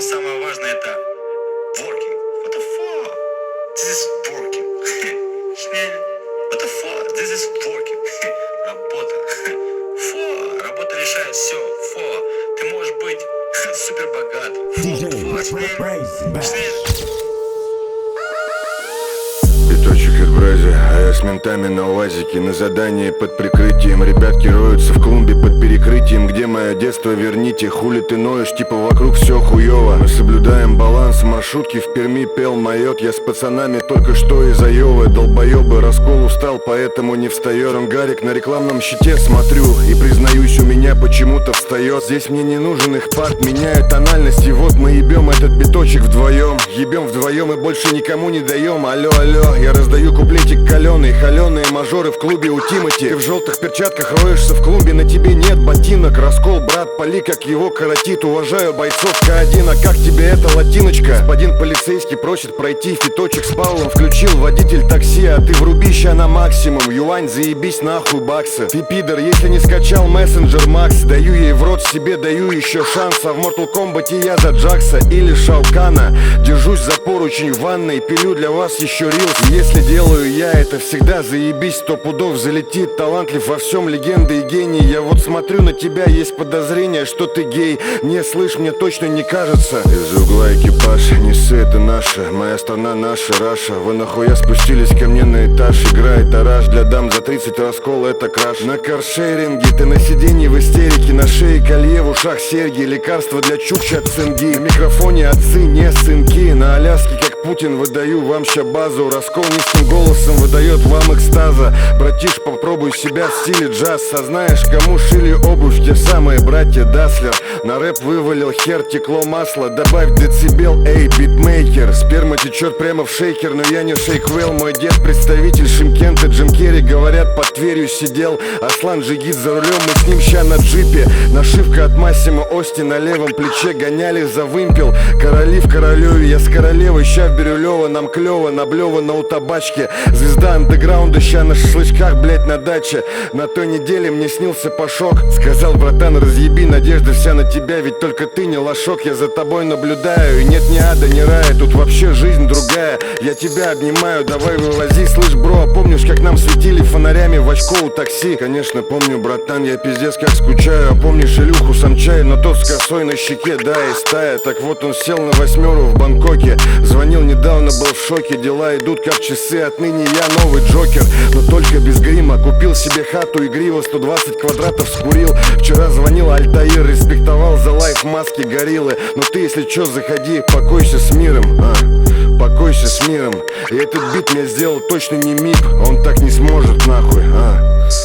самое важное это working. What the fuck? This is working. What the fuck? This is working. Работа. Фу, работа решает все. Фу, ты можешь быть супер богат. Биточек от Брази, а я с ментами на УАЗике. На задании под прикрытием. Ребятки роются в клумбе под перекрытием. Где мое детство, верните. Хули ты ноешь, типа вокруг все хуёво. Мы соблюдаем баланс, маршрутки в Перми пел майот. Я с пацанами только что из Айовы. Долбоёбы, раскол устал, поэтому не встаёт. Гарик на рекламном щите смотрю и признаюсь, у меня почему-то встает. Здесь мне не нужен их парт, меняю тональность. И вот мы ебем этот биточек вдвоем. Ебем вдвоем и больше никому не даем. Алло, алло, я раздаю куплетик калёный. Холёные мажоры в клубе у Тимати. Ты в желтых перчатках роешься в клубе, на тебе нет ботинок. Раскол, брат, пали, как его коротит. Уважаю бойцов К1, а как тебе эта латиночка? Господин полицейский просит пройти. Фиточек с Павлом включил водитель такси. А ты вруби ща на максимум. Юань, заебись нахуй баксы. Ты пидор, если не скачал мессенджер Макс. Даю ей в рот, себе даю еще шанс. А в Mortal Kombat я за Джакса или Шаукана. Держусь за поручень в ванной, пилю для вас еще рилс. Если делаю я это всегда заебись, 100 пудов залетит. Талантлив во всем, легенда и гений. Я вот смотрю на тебя, есть подозрение, что ты гей. Не, слышь, мне точно не кажется. Из угла экипаж, несы, это наша. Моя страна наша, Раша. Вы нахуя спустились ко мне на этаж? Играет ораж для дам за 30, раскол, это краш. На каршеринге, ты на сиденье в истерике. На шее колье, в ушах серьги. Лекарства для чукчи от цинги. На микрофоне отцы, не сынки. На Аляске, как Путин, выдаю вам ща базу. Раскол низким голосом выдает вам экстаза. Братиш, попробуй себя в стиле джаз. Сознаешь, кому шили обувь те самые братья Даслер. На рэп вывалил хер, текло масло. Добавь децибел, эй, битмейкер. Сперма течет прямо в шейкер, но я не шейквелл. Мой дед представитель Шимкента, Джим Керри. Говорят, под Тверью сидел Аслан Джигит за рулем, мы с ним ща на джипе. Нашивка от Массимо Ости на левом плече. Гоняли за вымпел, короли в Королеве. Я с королевой, ща в Бирюлево. Нам клево, наблевано у табачки. Звезда андеграунда, ща на шашлычках, блять, на даче. На той неделе мне снился Пашок. Сказал, братан, разъеби, надежда вся на тебя. Ведь только ты не лошок, я за тобой наблюдаю. И нет ни ада, ни рая, тут вообще жизнь другая. Я тебя обнимаю, давай вывози. Слышь, бро, помнишь, как нам светили фонарями в очко у такси? Конечно, помню, братан, я пиздец как скучаю. А помнишь Илюху Самчай, но тот с косой на щеке, да, и стая. Так вот он сел на 8 в Бангкоке. Звонил недавно, был в шоке. Дела идут как часы, отныне я новый Джокер. Но только без грима. Купил себе хату игриво, 120 квадратов скурил. Вчера звонил Альтаир, респектовал за лайф маски гориллы. Но ты, если чё, заходи, покойся с миром, покойся с миром. И этот бит мне сделал точно не МИП. Он так не сможет, нахуй,